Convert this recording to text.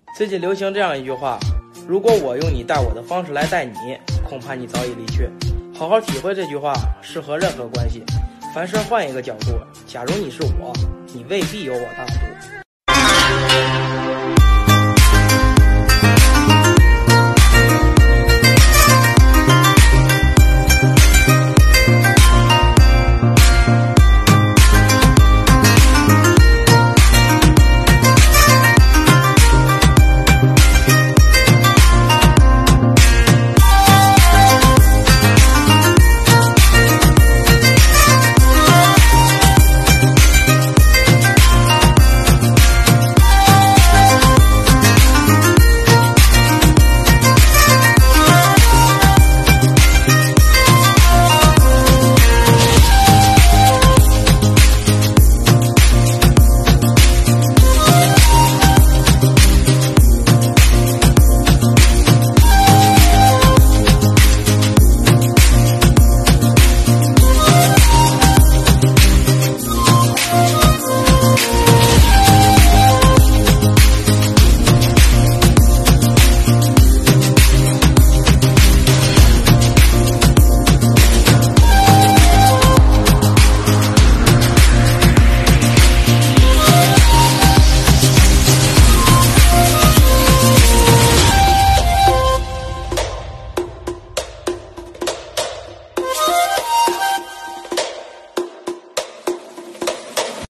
最近流行这样一句话：如果我用你待我的方式来待你，恐怕你早已离去。好好体会这句话，适合任何关系。凡事换一个角度，假如你是我，你未必有我大度。